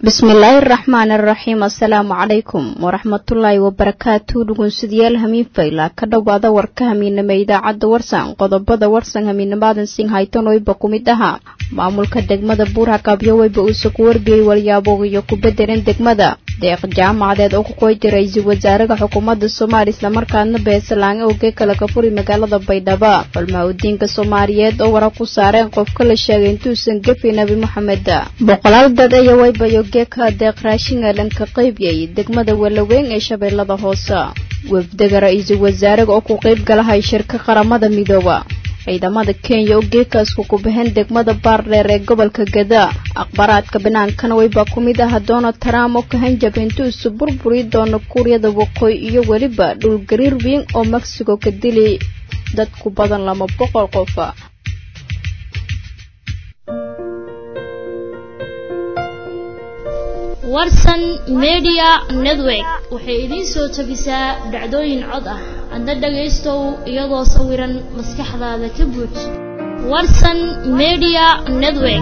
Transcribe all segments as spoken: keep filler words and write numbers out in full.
بسم الله الرحمن الرحيم السلام عليكم ورحمة الله وبركاته دقون سديال همين فايلا كدوبادا وركا همين نميدا عد ورسان قضبادا ورسان همين نمادن سين هايتون ويباكو ميداها معمولكا دقمدا بورها كابيو ويباوسك وربي واليابوغي يوكو بدرين دقمدا deeq jaamacadeed oo ku qoyday ra'iisul wasaaraha xukuumadda Soomaaliya isla markaana beeslaan oo geeka laga furay magaalada Baydhabo falmaawdiinka Soomaaliyeed oo wara ku saareen qofka la sheegay intuu san gafay Nabi Maxamed boqolaal dad ay way bayo geeka deeq raashin aan ka qaybiyay degmada Walaweyn ee Shabeellada Hoose wafdiga ra'iisul wasaaraha oo ku qayb galay shirka qaramada midooba ciidamada Kenya oo geekaas ku kubaheen degmada Baardheer ee gobolka Gada akhbaraadka banaankana way ba ku mid ah Donald Trump oo ka hanjabintu isu burburi doona Kuuriyada Waqooyi iyo waliba dhul gariir weyn oo Mexico ka dilay dad ku badan lama boqol qof Warsan Media Network waxay idin soo tabisaa dhacdooyin cod ah adna dhageystow iyadoo sawiran maskaxdaada ka buux Warsan Media Network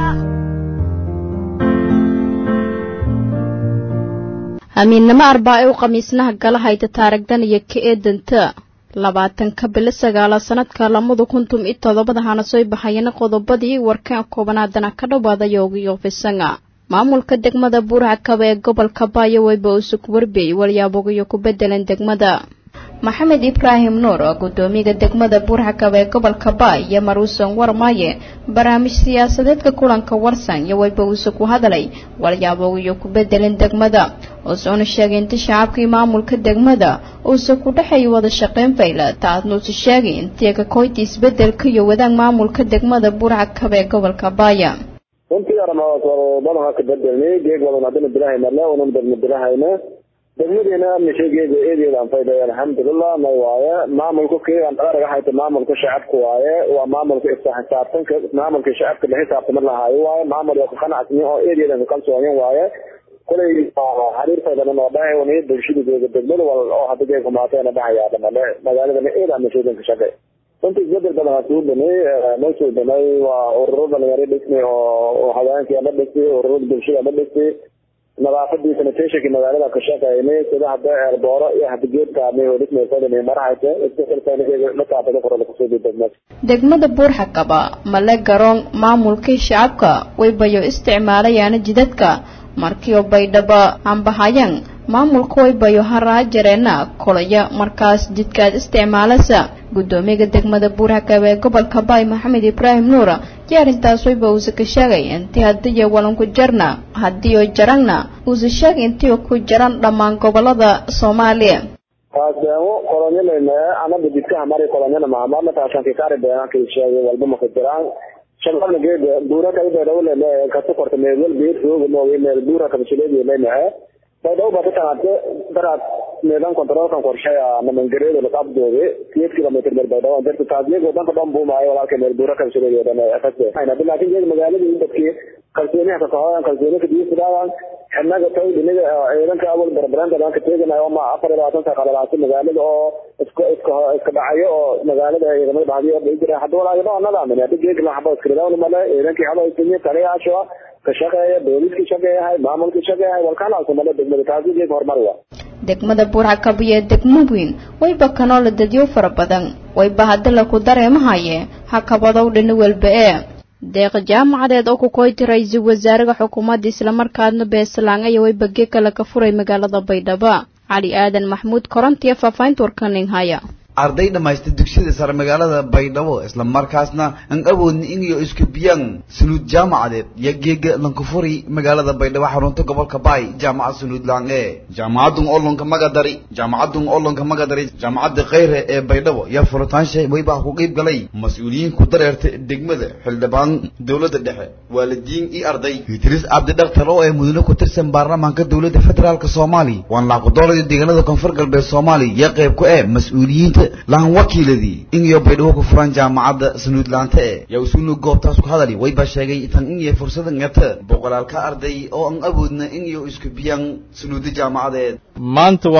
Amiinama arbaa'i oo khamiisnaha galahayta taarigdan iyo ka eedanta labaatan ka bil sagaal sanadka laba kun iyo todoba hana soo baxayna qodobadii warkaan koobanaadana ka dhawaada yoogiyo fisanga maamulka degmada Buurhakaba ee gobolka Baayo way baa ku warbiyay waliyaabogayo ku bedelan degmada Maxamed Ibrahim Nuur oo gudoomiyaha degmada Buurhakaba ee gobolka Baayo maruusan warmaaye barnaamij siyaasadeedka kulanka warsan iyo way baa ku hadalay waliyaabogayo ku bedelan degmada oo soo sheegay inta shacabka maamulka degmada oo soo ku dhaxay wada shaqeyn fayla taadno si sheegay inta ka kooyta isbedelka iyo wadaan maamulka degmada Buurhakaba ee gobolka Baayo runtii armaad oo badan ka bedelnay geeg wada hadana bilahay marla oo nan bilahayna degmadina amnigeega eedeeda aan fayday alxamdulillah ma waaya maamulku keen araga hayta maamulka shacabku waaye waa maamulka istaxsaabtanka maamulka shacabka la xisaabtama lahaay waaye maamul oo qanacsan oo eedeeda ka kalsoon waaye kulay xariir faydan oo dhahay oo need bulshada degmada oo hadda geeg maateena dhahayaa dhamale magaalada eeda amnigeega ka shaqay runtii isbedel badan atuu dhanay meesha dhanay waa ururada dhalinyarada dhismay oo haweenkii la dhisay ururada bulshada la dhisay nadaafadii sanitationka magaalada ka shaqeynay sida hadda eerbooro iyo hadda geedka ay oo dhismay fadlan marahayta isbedel sanadkeeda la taabada qorada kusoo degmada degmada Buurhakaba mala garoon maamulka shacabka way bayo isticmaalayaan jidadka markii oo Baydhabo aan bahayaan maamulku way bayo haraajareena kolaya markaas jidkaad isticmaalasa gudoomiyaha degmada Buurhakaba ee gobolka Baayo Maxamed Ibrahim Nuur yaarintaas way baa uu ka sheegay intii hadii walan ku jarna hadii oo jarana uu sheegay intii ku jaran dhamaan gobolada Soomaaliya taasoo kolonyada ana bidka amari kolonyada maamulka taashan ka qaar baa ka sheegay walba ma ka jiraan shalana geed Buurhakaba ee dawladda ka soo kortay meel beer oo noo meel Buurhakaba shileeyay leeyahay Baydhabo baa taate daraad meedan kontaroolkan qorsheeya namangareedo la qabdoobe sideed kilomitir meel Baydhabo dadka taasiyay wadanka dhanbu maayo walaalkay meel Buurhakaba shileeyay dana afasay ayna bilaakin jeed magaalada dadkii kalsooniha ka qaadaan kalsooniga diisadaan xanaga taw dhinaga ciidanka awal barbaranta aan ka teeganayo ma afar iyo labaatan saac qalaalaasay magaalada oo isku isku iska dhacayo oo magaalada ciidamada baadiyo ay jiraan hadda walaaga oo nadaamay hadda geeg la xabo iska daawna mala ciidankii hado isniin taliyaasho ka shaqeeya booliska shaqeeya maamulka shaqeeya walkana Soomaaliya degmada taasiga hormar waa degmada Buurhakaba iyo degmo weyn way bakano la dadiyo fara badan way bahada la ku dareemahaye hakabado dhin walba ee deeq jaamacadeed oo ku qoyday ra'iisul wasaaraha xukuumadda isla markaana beeslaan ay way bagge kala ka furay magaalada Baydhabo Ali Aadan Maxmuud korontiya faafaynta warkanin haya arday dhamaystay dugsiga sare magaalada Baydhabo isla markaasna aan awoodin in iyo isku biyaan sunuud jaamacadeed yageega lanka furi magaalada Baydhabo xarunta gobolka Baay jaamacad sunuud laange jaamacadun olonka magadari jaamacadun olonka magadari jaamacada Khayre ee Baydhabo ya furtaanshay way baa ku qeyb galay mas'uuliyiin ku dareertay degmada xildhibaan dawladda dhexe waalidiin iyo arday Idris Abdi Dhaqtar oo ay mudane ku tirsan baarlamaanka dawladda federaalka Soomaaliya waan la qodolay deegaanada koonfur galbeed Soomaaliya ya qeyb ku ah mas'uuliyiinta laan wakiiladii in iyo Baydhabo ku furan jaamacada sunuud laanta ee yaa usunu goobtaas ku hadalay way ba sheegay tan in iyo fursad ngata boqolaalka arday oo aan awoodna in iyo isku biyaan sunuud jaamacadeed maanta wala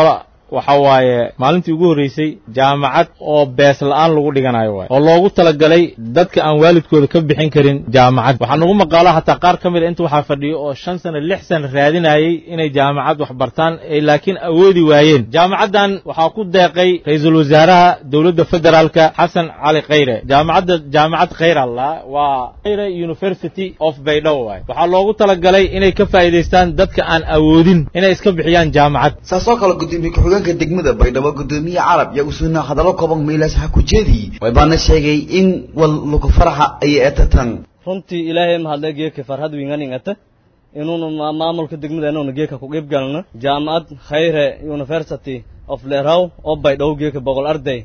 waxa waaye maalintii ugu horreysay jaamacad oo bees la'aan lagu dhiganayo waay oo loogu talagalay dadka aan waalidkooda ka bixin karin jaamacad waxaa nagu maqaala hataa qaar ka mid a inta waxaa fadhiyo oo shan sano lix sano raadinayay inay jaamacad wax bartaan ay laakiin awoodi waayeen jaamacaddan waxaa ku deeqay ra-iisul wasaaraha dowladda federaalka xasan cali khayre jaamacadda jaamacad khayr allah waa khayre university of baydhabo waay waxaa loogu talagalay inay ka faa'iidaystaan dadka aan awoodin inay iska bixiyaan jaamacad saasoo kale gudoomiye ku-xigeenka degmada baydhabo gudoomiye carab yaa usuna hadallo kooban meelaas ha ku jeediyey way baana sheegay in wal lagu faraxa ay eetatan runtii ilaahay mahadle geeka farhad winganingata inuunu maamulka degmada inuuna geeka ku qeyb galno jaamacad khayre university of leeraw oo baydhabo geeka boqol arday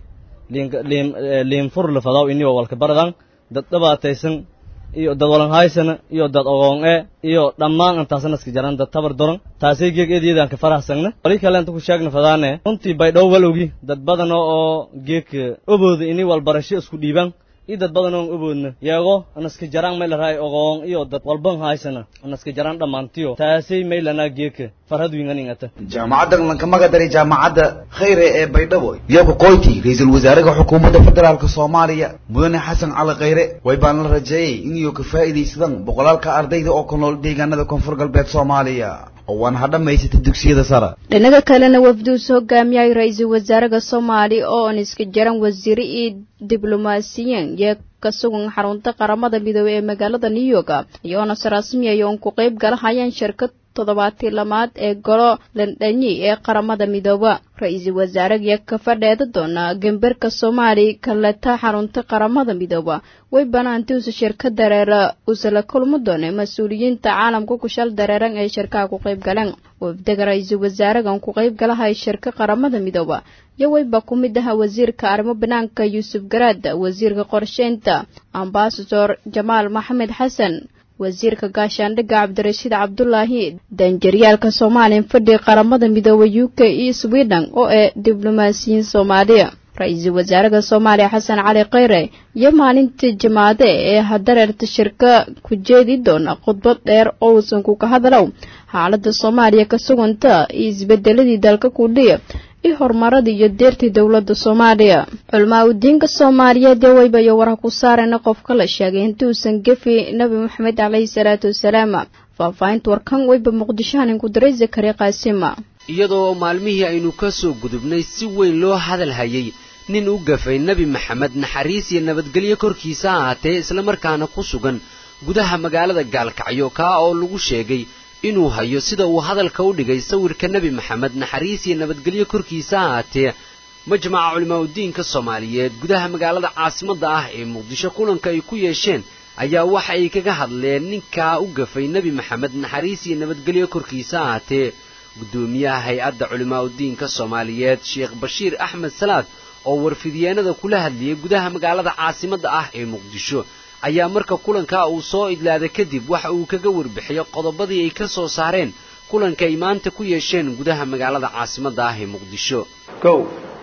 liin fur lafadaw iniyo walka baradan dad dhibaataysan iyo dad walan haysana iyo dad ogoon ee iyo dhammaan intaasna iska jaran dad tabar doran taasay geeg eedeedan ka faraxsana wali kale inta ku sheegna fadaane runtii baydhabo walowgi dad badan oo geeg obooda ini wal barasho isku dhiiban iyo dad badan oo oboodna yago ana iska jaran meel raay ogoon iyo dad walban haysana ana iska jaran dhamaantiyo taasay meelana geeg farhad winganingata jaamacaddan lanka magadaray jaamacadda khayre ee baydhabo iyo ku qoyti ra'iisul wasaaraha xukuumadda federaalka Soomaaliya mudane xasan cali khayre way baan la rajeeyay in iyo ka faa'iideysadaan boqolaalka ardayda oo ku nool deegaanada koonfur galbeed Soomaaliya oo waan hadhameysay dugsiyada sare dhinaca kalena wafduus hogaamiyay ra'iisul wasaaraha Soomaaliya oo aan iska jaran wasiir iyo diblomaasiyiin iyo ka sugan xarunta qaramada midoobay ee magaalada New York iyo nasr rasmi ah oo ku qayb galahayaan shirkad toddobaadkii lamaad ee golo Londoni ee qaramada midooba ra'iisul wasaaraha ka fadhida doona gambarka Soomaaliya kalata xarunta qaramada midooba way banaantii u shirkad dareera usala kulmo doona mas'uuliyiinta caalamka ku shal dareeran ee shirkada ku qayb galeen wafdiga ra'iisul wasaaraha ku qayb galahay shirkada qaramada midooba yawayba ku mid ah wasiirka arrimo banaanka Yuusuf Garaad wasiirka qorsheynta ambassador Jamaal Maxamed Xasan wasiirka gaashaandhigga Cabdirashiid Cabdullaahi danjariyaalka Soomaaliya fadhi qaramada midoobay U K iyo Sweden oo ee diblomaasiyiin Soomaaliya ra'iisul wasaaraha Soomaaliya Xasan Cali Khayre iyo maalintii Jamaade ee hadareerta shirka ku jeedi doona khudbad dheer oo uusan ku ka hadlaw xaaladda Soomaaliya ka suganta isbedeladii dalka ku dhigay iyo horumaradii iyo deertii dawladda Soomaaliya culmaa u diinka Soomaaliyeed wayba iyo war ku saareen qofka la sheegay intuu san gafi Nabi Maxamed alayhi salaatu wasalaam faafaynta warkan wayba Muqdisho ku diray Zakariya Qaasima iyadoo maalmihii aynu ka soo gudubnay si weyn loo hadal hayay nin u gafay Nabi Maxamed naxariis iyo nabadgelyo korkiisa ahaatee isla markaana ku sugan gudaha magaalada Gaalkacyo ka oo lagu sheegay inuu hayo sida uu hadalka u dhigay sawirka Nabi Maxamed naxariis iyo nabadgelyo korkiisa ahaatee majmaca culimaa diinka Soomaaliyeed gudaha magaalada caasimadda ah ee Muqdisho kulanka ay ku yeesheen ayaa waxa ay kaga hadleen ninka u gafay Nabi Maxamed naxariis iyo nabadgelyo korkiisa ahaatee gudoomiyaha hay'adda culimaa diinka Soomaaliyeed Sheekh Bashiir Axmed Salaad oo warfidiyeenada kula hadliyay gudaha magaalada caasimadda ah ee Muqdisho ayaa marka kulanka uu soo idlaaday kadib waxa uu kaga warbixiyay qodobadii ay ka soo saareen kulanka ay maanta ku yeesheen gudaha magaalada caasimadda ah ee Muqdisho kow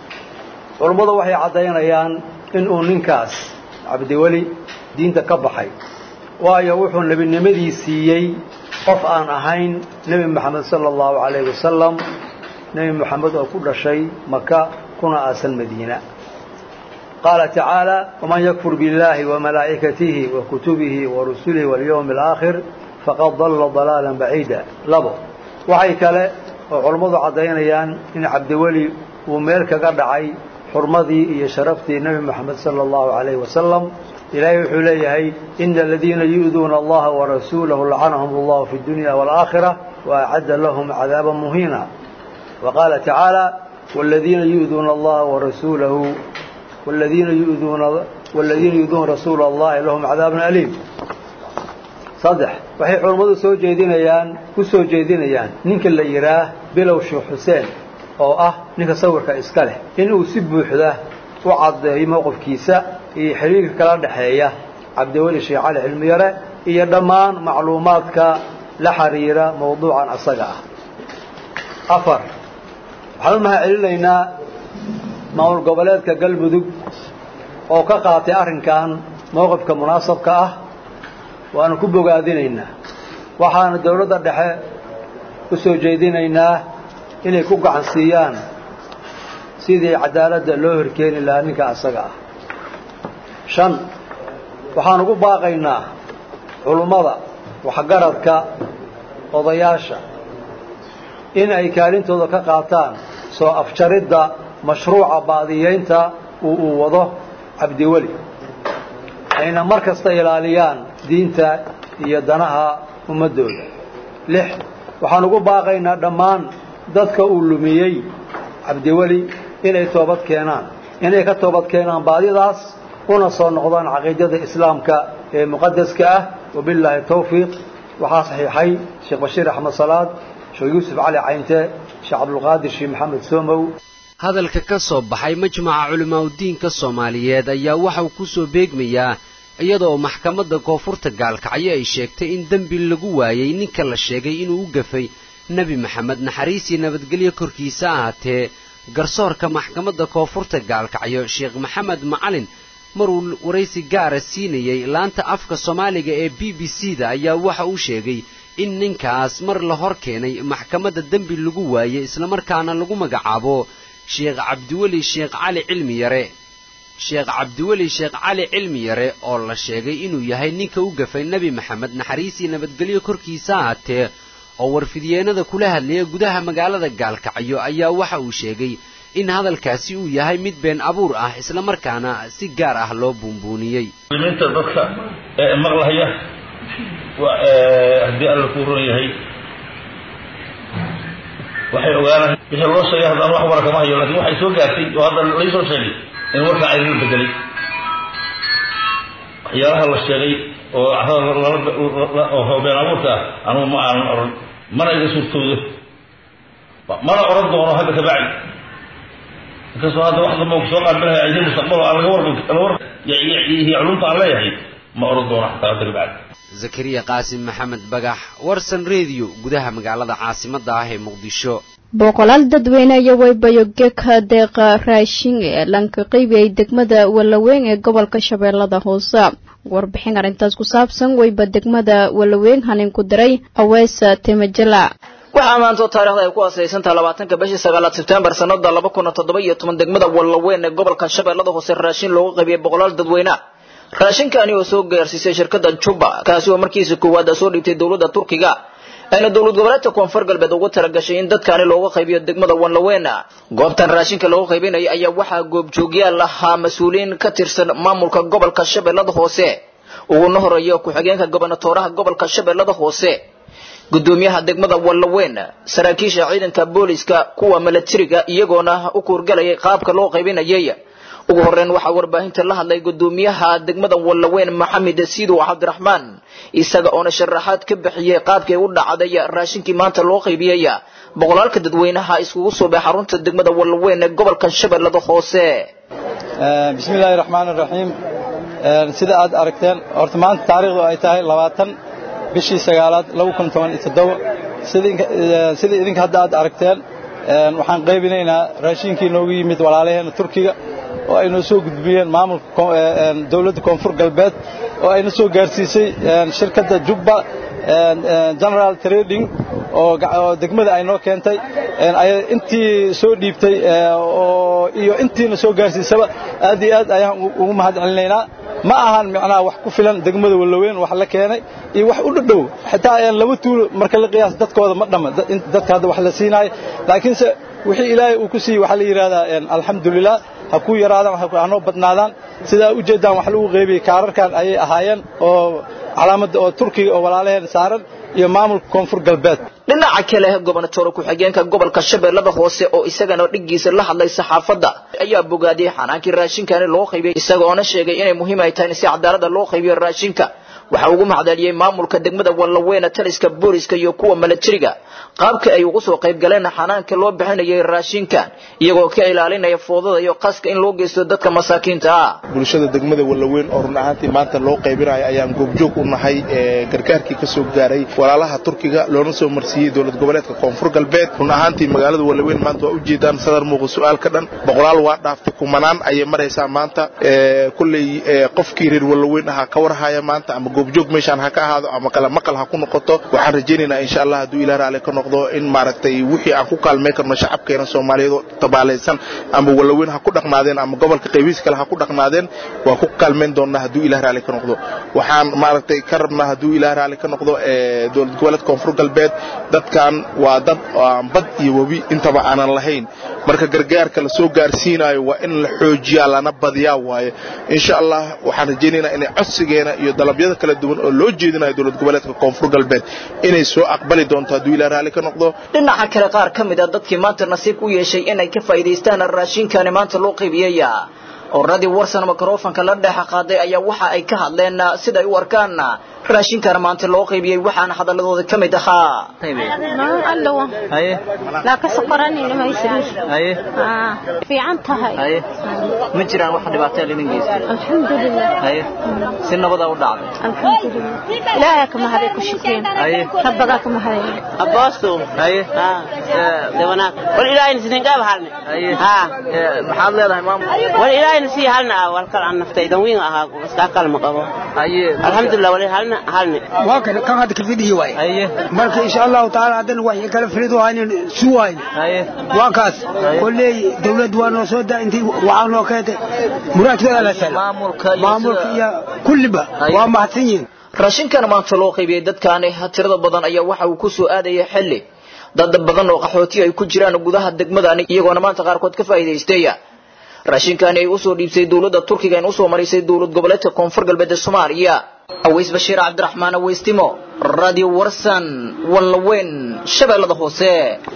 culimadu waxay cadeynayaan in uu ninkaas Cabdiwali diinta ka baxay waayo wuxuu nabinimadii siiyay qof aan ahayn Nabi Maxamed sallallahu alayhi wasallam Nabi Maxamed oo ku dhashay Makka kuna aasan Madiina قال تعالى ومن يكفر بالله وملائكته وكتبه ورسله واليوم الآخر فقد ضل ضلالا بعيدا لبو وحي كلا علماء عدينيان إن عبدولي وميرك قدعي حرمذي يشرفتي النبي محمد صلى الله عليه وسلم إلهي حليه إن الذين يؤذون الله ورسوله لعنهم الله في الدنيا والآخرة وأعد لهم عذابا مهينا وقال تعالى والذين يؤذون الله ورسوله والذين يؤذون والذين يؤذون رسول الله لهم عذاب أليم صدح وحي علماء سو جيدينيان ku soo jeedinayaan ninka la yiraah bilow Sheekh Xuseen oo ah ninka sawirka iska leh in uu si buuxda u cadeeyo mowqifkiisa iyo xiriirka kala dhaxeeya Cabdiwali Sheekh Cali Cilmiyare iyo dhammaan macluumaadka la xiriira mowduucan asaga ah afar waxaan ma celinaynaa maamul goboleedka Galmudug oo ka qaatay arrinkan mowqifka munaasabka ah waana ku bogaadinaynaa waxaana dawladda dhexe u soo jeedinaynaa inay ku gacan siiyaan sidii cadaaladda loo horkeeni lahaa ninka asaga ah shan waxaan ugu baaqaynaa culummada waxgaradka odayaasha in ay kaalintooda ka qaataan soo afjaridda mashruuca baadiyeynta uu uu wado cabdiweli ayna mar kasta ilaaliyaan diinta iyo danaha ummaddooda lix waxaan ugu baaqaynaa dhammaan dadka uu lumiyey cabdiweli inay toobad keenaan inay ka toobad keenaan baadidaas una soo noqdaan caqiidada islaamka ee muqadaska ah wabilaahi tawfiiq waxaa saxiixay sheekh bashiir axmed salaad sheekh yuusuf cali caynte sheekh cabdulqaadir sheekh maxamed soomow hadalka ka soo baxay majmaca culimaauddiinka soomaaliyeed ayaa waxa uu ku soo beegmayaa iyadoo maxkamadda koonfurta gaalkacyo ay sheegtay in dembi lagu waayey ninka la sheegay inuu u gafay nebi maxamed naxariis iyo nabadgelyo korkiisa ahaatee garsoorka maxkamadda koonfurta gaalkacyo sheekh maxamed macalin maruu waraysi gaara siinayey laanta afka soomaaliga ee b b c da ayaa waxa uu sheegay in ninkaas mar la hor keenay maxkamadda dembi lagu waayey islamarkaana lagu magacaabo sheekh cabdiweli sheekh cali cilmi yare sheekh cabdiweli sheekh cali cilmi yare oo la sheegay inuu yahay ninka u gafay nebi maxamed naxariis iyo nabadgelyo korkiisa ahaatee oo warfidyeenada kula hadlaya gudaha magaalada gaalkacyo ayaa waxa uu sheegay in hadalkaasi uu yahay mid been abuur ah islamarkaana si gaar ah loo buunbuuniyey muslimiinta dadka ee maqlaya haddii alla kuu ron yahay waxay ogaanaan wixii loo sheegay haddaan wax wara kama hayo laakiin waxay soo gaartay oo hadda laysoo sheegay in warkaa ay la bedelay waxyaalaha la sheegay oo oo been abuurka ah anugu ma aanan oran mana iga suurtoodo mana oran doono hadda ka bacdi inkastoo hadda wax damba ku soo qaabilahay aydi mustaqbal aan laga warba iyo culumta aan leeyahay ma oran doono xataa hadda ka bacdi zakariya qaasim maxamed bagax warsan radio gudaha magaalada caasimadda ah ee muqdisho boqolaal dadweyne iyo waybayoge ka deeqa raashin ee lanka qaybiyay degmada Walaweyn ee gobolka Shabeellada Hoose warbixin arintaas ku saabsan wayba degmada Walaweyn hanin ku diray Aweesa Temajala waxaa maanta taariikhda ay ku aasaysantahay labaatanka bishii sagaalaad September sanada laba kun iyo toddoba iyo toban degmada Walaweyn ee gobolka Shabeellada Hoose raashin loogu qaybiyay boqolaal dadweyne raashinkaani oo soo gaarsiisay shirkadda Juba kaasi oo markiisa koowaad soo dhigtay dawladda Turkiga ayna dawlad goboleedka koonfur galbeed ugu talagashay in dadkaani looga qaybiyo degmada Walaweyn goobtan raashinka loogu qaybinayo ayaa waxa goob joogyaal lahaa mas'uuliin ka tirsan maamulka gobolka Shabeellada Hoose ugu horeeyo ku xigeenka gobernatooraha gobolka Shabeellada Hoose gudoomiyaha degmada Walaweyn saraakiisha ciidanka booliska kuwa militariga iyagoona u kuurgalayay qaabka loo qaybinayay ugu horreyn waxa warbaahinta la hadlay gudoomiyaha degmada Walaweyn Maxamed Siido Cabdiraxmaan isaga oo sharaxaad ka bixiyay qaabkay u dhacday raashinkii maanta loo qaybiyay boqolaalka dadweynaha isugu soo baxay xarunta degmada Walaweyn ee gobolka Shabeellada Hoose bismillaahir rahmaanir rahiim sida aad aragteen horta maanta taariikhdu ay tahay labaatan bishii sagaalaad laba kun iyo toban iyo toddoba sida idinka hadda aad aragteen waxaan qaybinaynaa raashinkii noogu yimid walaalaheena Turkiga oo ay noo soo gudbiyeen maamulka dawladda koonfur galbeed oo ay noo soo gaarsiisay shirkadda Juba General Trading oo degmada ay noo keentay ay intii soo dhiibtay oo iyo intiina soo gaarsiisaba aad iyo aad ayaan ugu mahadcelinaynaa ma ahan macnaa wax ku filan degmada Walaweyn wax la keenay iyo wax u dhadhow xitaa aan laba tuulo marka la qiyaas dadkooda ma dhama dadka hadda wax la siinay laakiin se wixii Ilaahay uu ku siiyay waxa la yiraahdaa alxamdulillah ha ku yaraadaan waxa ku aanoo badnaadaan sida u jeedaan wax lagu qaybiyay kaararkan ayay ahaayeen oo calaamada oo Turkiga oo walaalaheen saaran iyo maamulka koonfur galbeed dhinaca kale gobernatoor ku xigeenka gobolka Shabeellada Hoose oo isagana dhigiisa la hadlay saxaafadda ayaa bogaadiyay xanaankii raashinkan loo qaybiyay isagoo na sheegay inay muhiim ay tahay in si cadaalad loo qaybiyo raashinka waxa ugu macdaliyay maamulka degmada Walaweyn taliska booliska iyo kuwa militariga qaabka ay ugu soo qayb galeen xanaanka loo bixinayay raashinkan iyagoo ka ilaalinaya foodada iyo qaska in loo geysto dadka masaakiinta ah bulshada degmada Walaweyn oo run ahaantii maanta loo qaybinayo ayaan goobjoog u nahay gargaarkii ka soo gaaray walaalaha Turkiga loona soo marsiiyay dawlad goboleedka koonfur galbeed run ahaantii magaalada Walaweyn maanta waa u jeedaan sadar muuqo su'aal ka dhan boqolaal waa dhaaftay kumanaan ay maraysaa maanta kulay qofkii reer Walaweyn aha ka warhaya maanta ama goobjoog meeshaan ha ka ahaado ama kala maqal ha ku noqoto waxaan rajaynaynaa insha Allah hadduu Ilaahay raali ka noqdo in maaragtay wixii aan ku kaalmeyn karno shacabkeena Soomaaliyeed tabaalaysan ama walaweyn ha ku dhaqnaadeen ama gobolka qaybiis kale ha ku dhaqnaadeen waa ku kaalmeyn doonaa hadduu Ilaahay raali ka noqdo waxaan maaragtay ka rabnaa hadduu Ilaahay raali ka noqdo ee dowlad goboleedka Koonfur Galbeed dadkan waa dad aan bad iyo wabi intaba aanan lahayn marka gargaarka la soo gaarsiinayo waa in la xoojiyaa lana badiyaa waaye insha Allah waxaan rajaynaynaa in codsigeena iyo dalabyada kala duwan oo loo jeedinayo dowlad goboleedka Koonfur Galbeed inay soo aqbali doonto hadduu Ilaahay raali ka noqdo dhinaca kale qaar kamid ah dadkii maanta nasiib u yeeshay inay ka faa'iideystaan raashinkan maanta loo qaybiyay oo radio warsan microphone-ka la dhex qaaday ayaa waxa ay ka hadleen sida ay u arkaan raashinkan maanta loo qaybiyay waxaana hadaladooda kamid ahaa noo allow haye la ka soqorani ma isriis haye ah fiican tahay haye ma jiraan wax dhibaato ah in geesto alxamdulillah haye si nabad ah u dhacday alxamdulillah ilaahay kama haday ku shukeen haye rabbaga kama haday abaasto haye ha dewana wal ilaahay sideen gaab halne haye ha maxaad leedahay maam wal ilaahay si halna wal kal aan naftaydan weyn ahaa iska kalma qabo haye alxamdulillah wal halna halne waa kan kan hada ka fidii way haye marka insha Allah taala hadan wax kala firido aan suwayn haye waa kaas kulay dawlad waa noo soo daantii waxaan loo keenay muraadkada la sal maamulka maamulka iyo kulliba waa mahadsanyiin raashinkan maanta loo qaybiyay dadkaan tirada badan ayaa waxa uu ku soo aadaya xilli dad badan oo qaxooti ay ku jiraan gudaha degmadaani iyagoona maanta qaarkood ka faa'iideystay raashinkan ay u soo dhiibsay dawladda Turkiga in u soo marisay dawlad goboleedka Koonfur Galbeed ee Soomaaliya Aways Bashiir Cabdiraxmaan Awaystimo Radio Warsan Walweyn Shabeellada Hoose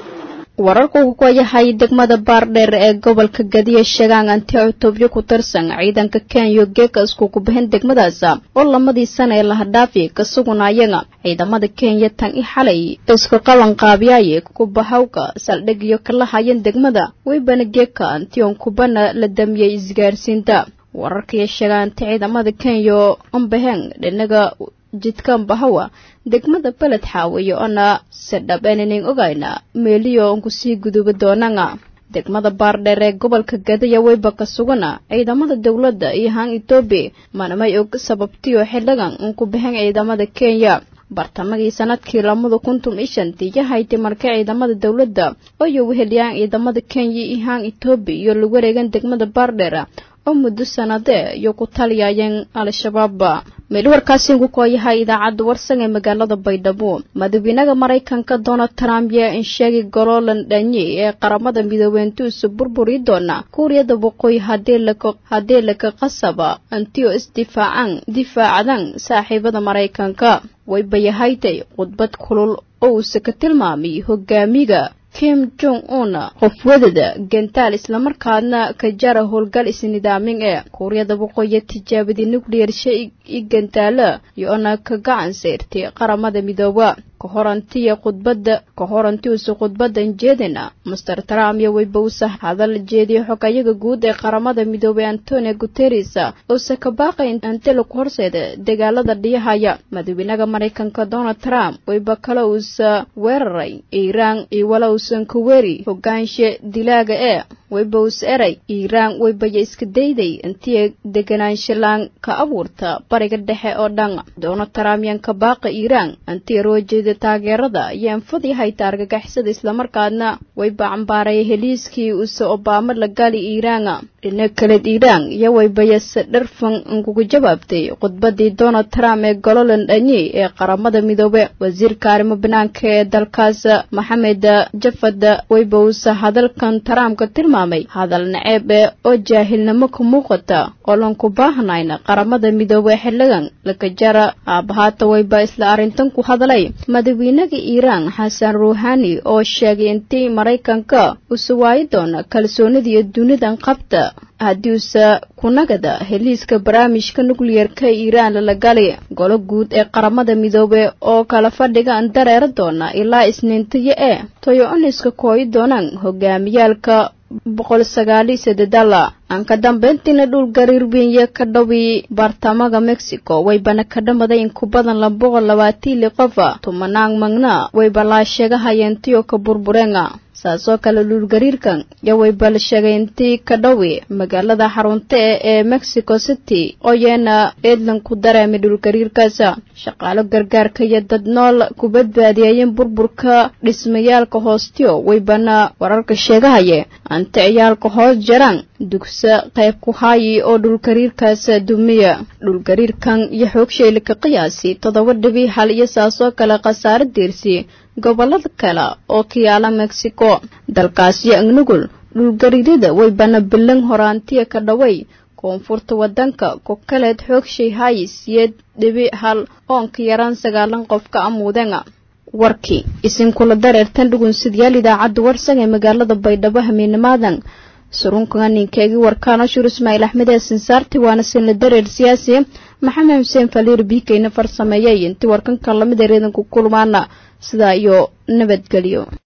wararku ku yahay degmada Baardheer ee gobolka Gadiya sheegaan anti Itoobiya ku tirsan ciidanka Kenya geeka isku ku bixin degmadaas oo lamadii sano ee la hadhaafay ka sugunayeen ciidamada Kenya tan i xalay isku qaban qaabiyay ku bahawga saldhigiyo kala hayeen degmada way bana geeka anti on ku bana la damiyay isgaarsiinta wararkii sheegaan ciidamada Kenya on bahan dhinaga jidkan bahawa degmada balad xaawiyo ana sadhabaneen ogayna meeliyo on ku sii guduba doonanga degmada Baardheer ee gobolka Gadiya way baka sugana ciidamada dawladda iyo haan Itoobiya manamay og sababtiyo xilligan on ku bixin ciidamada Kenya bartamagii sanadkii laba kun iyo shan yahay markay ciidamada dawladda oo weheliyaan ciidamada Kenya iyo haan Itoobiya iyo lagu wareegan degmada Baardheer oo muddo sanade iyo ku taliyayeen al-shabaab meel warkaasi ugu kooyahay idaacada warsan ee magaalada Baydhabo madaxweynaha Mareykanka Donald Trump ayaa in sheegay gololan dhanye ee qaramada midoobay intuu burburi doona Kuuriyada Waqooyi hadii la hadii la qasaba antiyo isdifaacan difaacadan saaxiibada Mareykanka way bayahaytay khudbad kulul oo uu ka tilmaamay hogaamiga Kim Jong Un qof wadada gantaal isla markaadna ka jara howlgal isnidaamin ee Kuuriyada Waqooyi tijaabadii nuclear shay gantaala iyo ana ka gacan saartay qaramada midoobay ka horantiya khudbada ka horantii soo khudbadan jeedina Mister Trump iyo way bowsa hadal jeediyo xogayaga guud ee qaramada midoobay Antonio Guterres oo ka baaqay inta la horseeda dagaalada dhiyahaya madaxweynaha Mareykanka Donald Trump way bakala uu weeraray Iran iyo wala uusan ku weeri hogaanshe dilaaga ee way bows eray Iran way bay iska dayday intii deganaansho laan ka abuurta bariga dhexe oo dhan Donald Trump yan ka baaqay Iran intii roojida taageerada ayaan fadhihay taargagaxsada isla markaadna way bacanbaaray heliiskii uu soo Obama la gali Iran dhinaca kale Iran iyo way bayas dharfan ugu jawaabtay khudbadii Donald Trump ee gololan dhanye ee qaramada midoobay wasiirka arrimaha banaanka ee dalkaas Mohamed Javad way bowsa hadalkan Trump ka tilmaamay hadal naceeb oo jaahilnimo ku muuqata oo lan ku baahnayna qaramada midoobay xilligan la ka jara aabahata way ba isla arintan ku hadalay madaxweynaha Iran Hassan Rouhani oo sheegay intii Mareykanka uu suwaay doona kalsoonida dunida qabta haddii uu kunagada heliiska barnaamijka nuclear-ka Iran la galay golo guud ee qaramada midoobay oo kala fadhiga dareer doona ilaa isniintii ee toyo oniska kooy doonaan hogaamiyalka boqol sagaal iyo saddex aan ka dambeyntiina dhul gariir weyn iyo ka dhawi bartamaha Mexico way bana ka dhamaday in ku badan laba boqol labaatan iyo lix qof tumanaan magna way balaa sheegahayeen tiyo ka burburenga saasoo kale dhul gariirkan iyo way bal sheegayntii ka dhawi magaalada xarunta ee Mexico City oo yeena eedlan ku dareemay dhul gariirkaas shaqaale gargaarka iyo dad nool ku badbaadiyeen burburka dhismayaalka hoostiyo way bana wararka sheegahaya anta ciyaalka hoos jaraan dugsa qayb ku hayi oo dhul gariirkaas dumiya dhul gariirkan iyo xoog sheelka qiyaasi toddoba dhibic hal iyo saasoo kale khasaare diirsi gobolada kale oo ka yaala Mexico dalkaasi angnugul dhul gariirada way bana bilan horaantiya ka dhaway koonfurta wadanka ku kaleed xoog shay haysiyeed dhibic hal oo ka yaraan sagaalan qof ka amuudanga warkii isin kula dareertan dhugun sidyaal idaacada warsan ee magaalada Baydhabo hameenimaadan surunkan ninkeegi warkaana shur Ismaaciil Axmed ee sinsaarti waana sin la dareer siyaasi Maxamed Xuseen Faliir biikayna farsameeyay intii warkan ka lamid ereedan ku kulmaana sida iyo nabadgelyo.